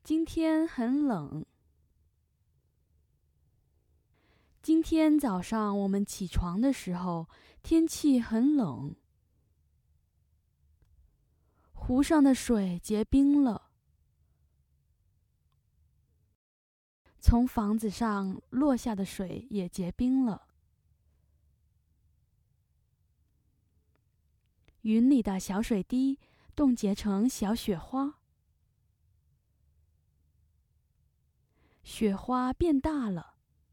今天很冷。今天早上我们起床的时候，天气很冷。湖上的水结冰了，从房子上落下的水也结冰了。云里的小水滴冻结成小雪花，雪花变大了。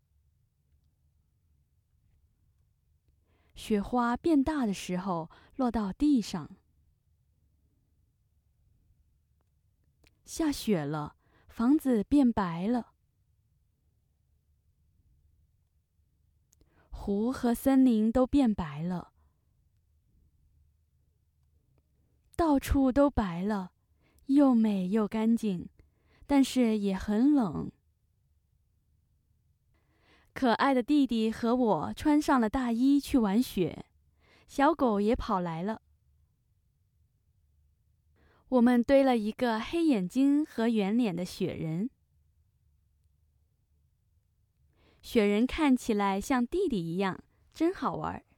雪花变大的时候落到地上。下雪了，房子变白了。湖和森林都变白了，到处都白了，又美又干净，但是也很冷。可爱的弟弟和我穿上了大衣去玩雪，小狗也跑来了。我们堆了一个黑眼睛和圆脸的雪人。雪人看起来像弟弟一样，真好玩。